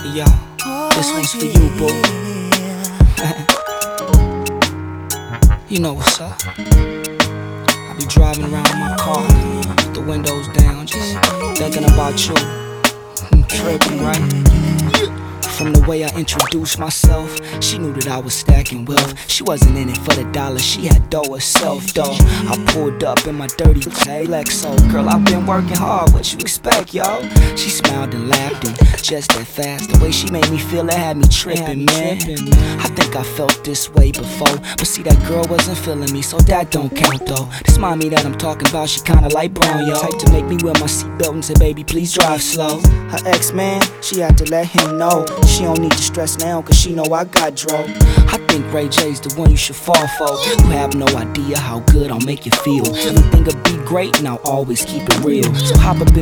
Yo, this one's for you, boo. You know what's up. I be driving around in my car with the windows down, just thinking about you. Tripping, right? From the way I introduced myself, she knew that I was stacking wealth. She wasn't in it for the dollar, she had dough herself, though. I pulled up in my dirty Lexo. Girl, I've been working hard, what you expect, yo? She smiled and laughed, and just that fast, the way she made me feel, it had me tripping, man. I think I felt this way before, but see, that girl wasn't feeling me, so that don't count, though. This mommy that I'm talking about, she kinda like brown, yo. Type to make me wear my seatbelt and say, baby, please drive slow. Her ex-man, she had to let him know she don't need to stress now, cause she know I got dro. I think Ray J's the one you should fall for. You have no idea how good I'll make you feel. Everything'll be great and I'll always keep it real. So hop up in